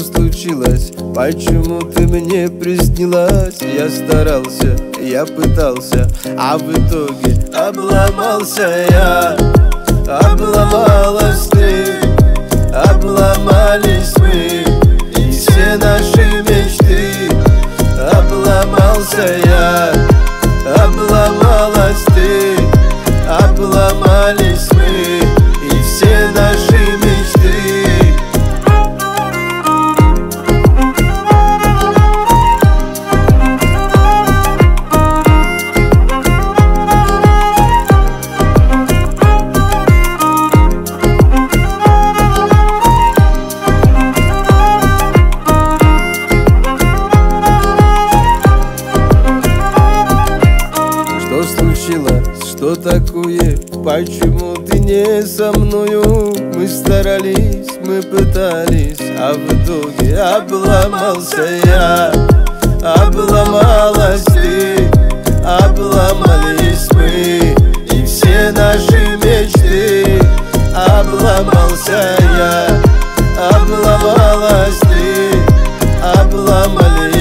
случилось? Почему ты мне приснилась? Я старался, я пытался, а в итоге обломался я. Обломалась ты, обломались мы, и все наши мечты. Обломался я, обломалась ты, обломались мы, и все наши мечты. Что такое? Почему ты не со мною? Мы старались, мы пытались, а в итоге обломался я. Обломалась ты, обломались мы, и все наши мечты. Обломался я, обломалась ты, обломались